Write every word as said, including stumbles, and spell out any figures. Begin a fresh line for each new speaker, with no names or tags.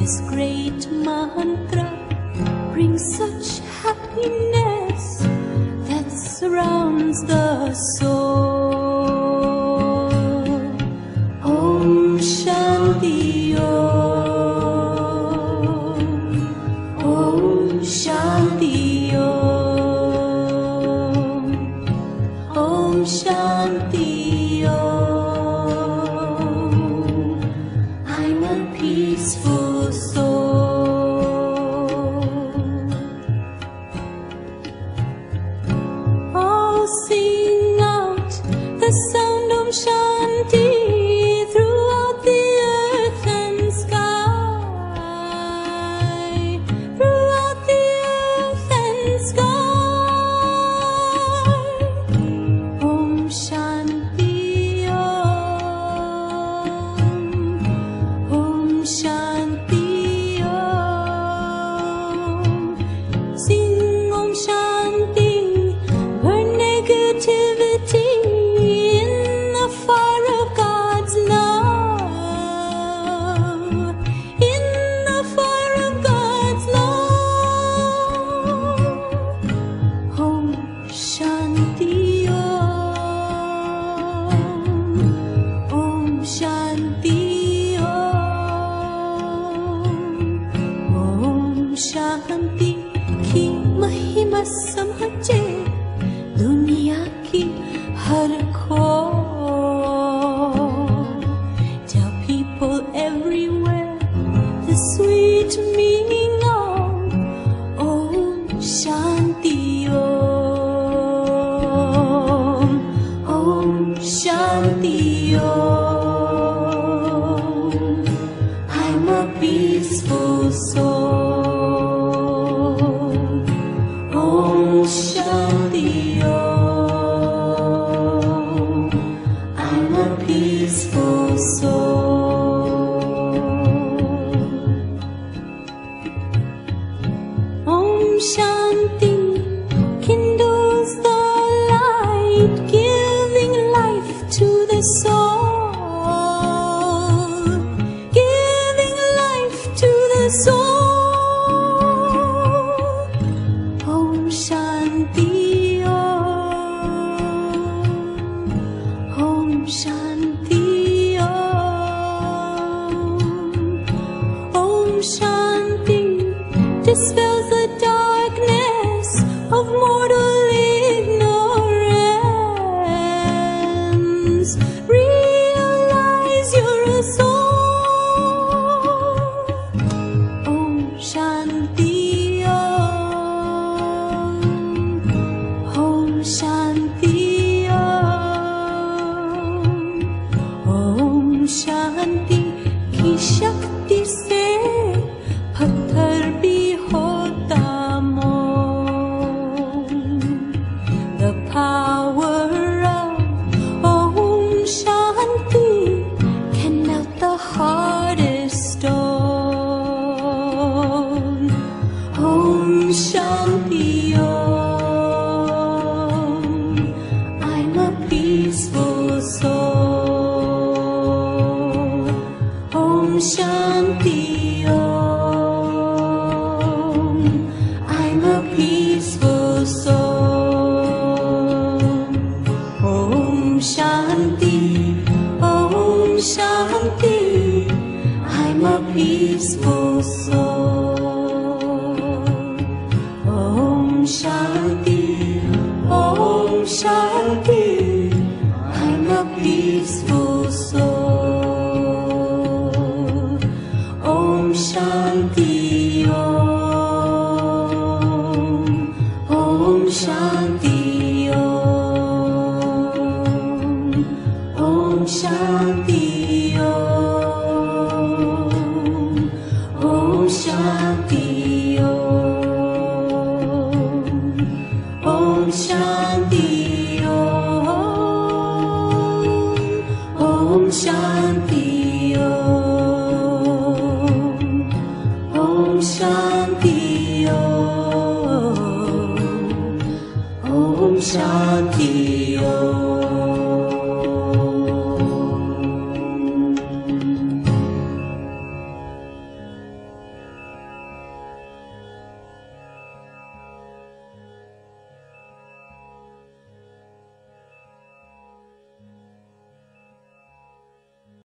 This great mantra brings such happiness that surrounds the soul. Om Shanti Om. Om Shanti Om. Om Shanti Om. I'm a peaceful soul. Oh, sing out the sound of Shanti throughout the earth and sky, throughout the earth and sky. Om Shanti Om. Om Shanti Om. Sing Om Shanti, burn negativity in the fire of God's love, in the fire of God's love. Om Shanti Om. Om Shanti Om. Om Shanti की महिमा समझे दुनिया की हर खोर. Tell people everywhere the sweet meaning of Om Shanti Om. Om Shanti Om. I'm a peaceful soul. Om Shanti Om. I'm a peaceful soul. Om Shanti kindles the light, giving life to the soul, giving life to the soul. Om Shanti Om. Om Shanti Om. Om Shanti dispels the darkness of mortal ignorance. Realize you're a soul. Om Shanti Om. Om Shanti Om. Om Shanti की शक्ति से पत्थर भी होता मोम. The power of Om Shanti can melt the hardest stone. Om Shanti Om. I'm a peaceful soul. Om Shanti Om. I'm a peaceful soul. Om Shanti Om Shanti. I'm a peaceful soul. Om Shanti Om Shanti. I'm a peaceful soul. Om Shanti Om. Om Shanti Om. Om Shanti Om. Om Shanti Om. Om Shanti Om. Om Shanti Om. Om Shanti Om. Om Shanti